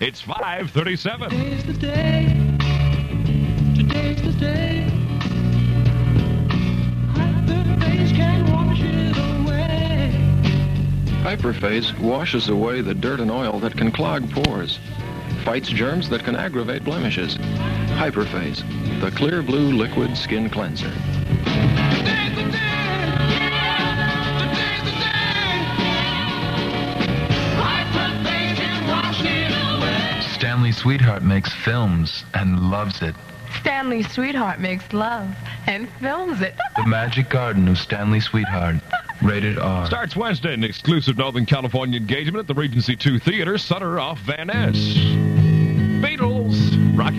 It's 5:37. Today's the day. Today's the day. Hyperface can wash it away. Hyperface washes away the dirt and oil that can clog pores, fights germs that can aggravate blemishes. Hyperface, the clear blue liquid skin cleanser. Today's the day. Today's the day. Hyperface can wash it away. Stanley Sweetheart makes films and loves it. Stanley Sweetheart makes love and films it. The Magic Garden of Stanley Sweetheart. Rated R. Starts Wednesday, an exclusive Northern California engagement at the Regency 2 Theater, Sutter off Van Ness. Beatles, Rocky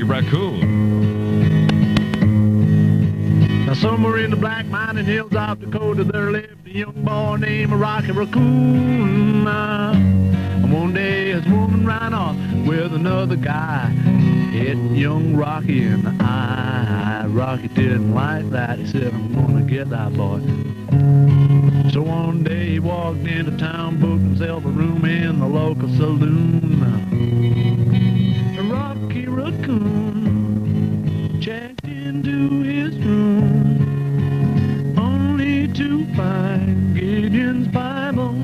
Raccoon. Now somewhere in the black mining hills of Dakota there lived a young boy named Rocky Raccoon. And one day his woman ran off with another guy, hit young Rocky in the eye. Rocky didn't like that. He said, I'm gonna get that boy. So one day he walked into town, booked himself a room in the local saloon. Rocky Raccoon checked into his room, only to find Gideon's Bible.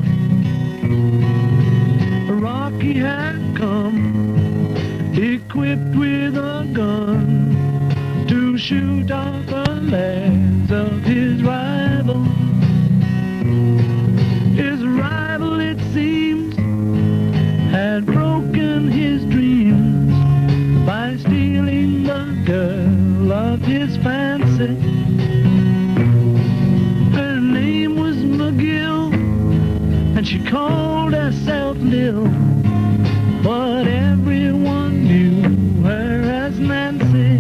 Rocky had come, equipped with a gun, to shoot off the legs of his rival. His rival, it seems, had broken his dreams by stealing the girl of his fancy. Her name was McGill, and she called herself Lil, but everyone knew her as Nancy.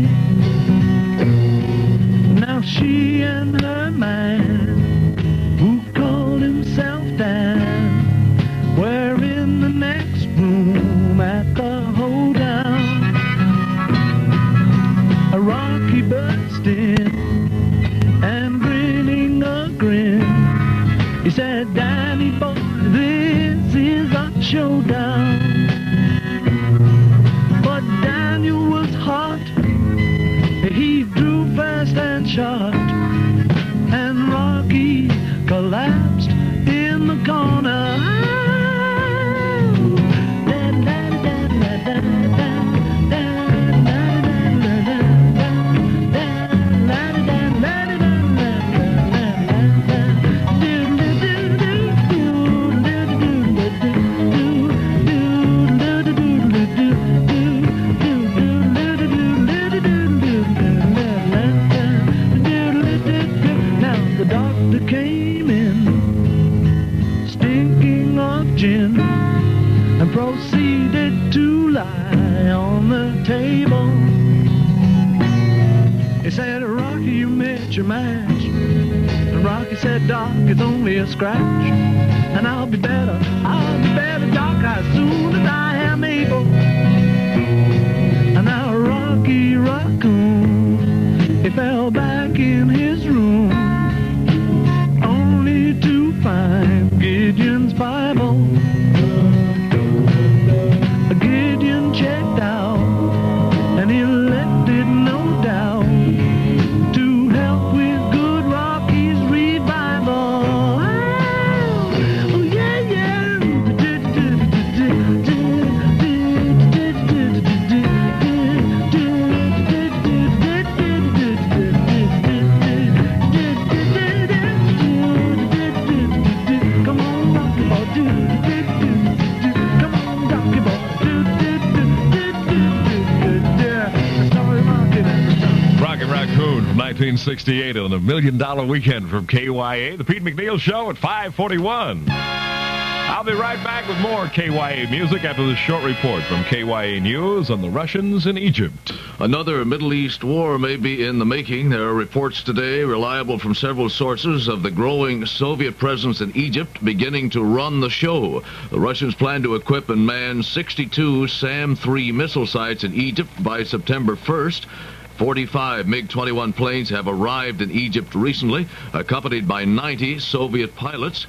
Now she and her man, who called himself Dan, were in the next room at the hoedown. A Rocky burst in, and grinning a grin, he said, Danny boy, this is a showdown. But Daniel was hot, he drew fast and shot, and Rocky collapsed in the corner. Now the doctor came in, stinking of gin, and proceeded to lie on the table. He said, Rocky, you missed your match. And Rocky said, Doc, it's only a scratch, and I'll be better, Doc, as soon as I am able. And now Rocky Raccoon, he fell back in his room, only to find Gideon's Bible. Gideon checked out, and he left it no doubt to help with good Rocky's revival. Oh yeah, yeah. Come on, Rocky boy, come on, Rocky boy, Story Rocky. Rocky Raccoon from 1968 on the $1 Million Weekend from KYA. The Pete McNeil Show at 5:41. I'll be right back with more KYA music after this short report from KYA News on the Russians in Egypt. Another Middle East war may be in the making. There are reports today, reliable from several sources, of the growing Soviet presence in Egypt beginning to run the show. The Russians plan to equip and man 62 SAM-3 missile sites in Egypt by September 1st. 45 MiG-21 planes have arrived in Egypt recently, accompanied by 90 Soviet pilots.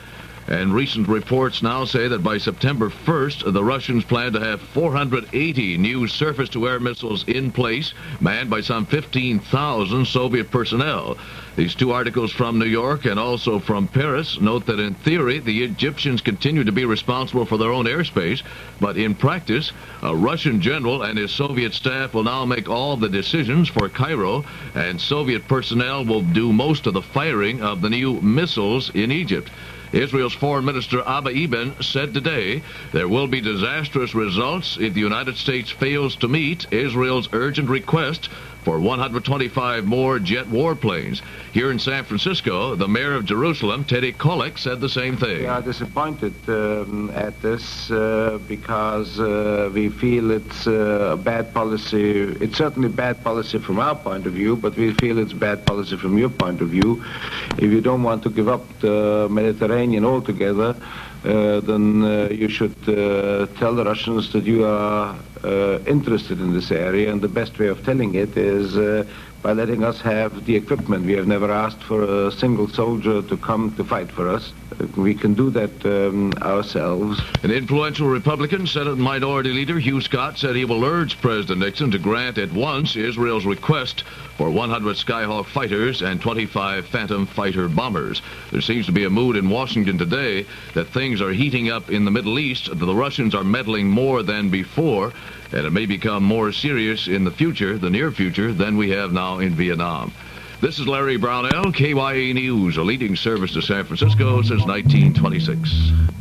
And recent reports now say that by September 1st, the Russians plan to have 480 new surface-to-air missiles in place, manned by some 15,000 Soviet personnel. These two articles from New York and also from Paris note that in theory, the Egyptians continue to be responsible for their own airspace, but in practice, a Russian general and his Soviet staff will now make all the decisions for Cairo, and Soviet personnel will do most of the firing of the new missiles in Egypt. Israel's Foreign Minister Abba Eban said today there will be disastrous results if the United States fails to meet Israel's urgent request for 125 more jet warplanes. Here in San Francisco, the mayor of Jerusalem, Teddy Kollek, said the same thing. We are disappointed at this because we feel it's bad policy. It's certainly bad policy from our point of view, but we feel it's bad policy from your point of view. If you don't want to give up the Mediterranean altogether, then you should tell the Russians that you are interested in this area, and the best way of telling it is by letting us have the equipment. We have never asked for a single soldier to come to fight for us. We can do that ourselves. An influential Republican Senate Minority Leader Hugh Scott said he will urge President Nixon to grant at once Israel's request for 100 Skyhawk fighters and 25 Phantom fighter bombers. There seems to be a mood in Washington today that things are heating up in the Middle East, that the Russians are meddling more than before, and it may become more serious in the future, the near future, than we have now in Vietnam. This is Larry Brownell, KYA News, a leading service to San Francisco since 1926.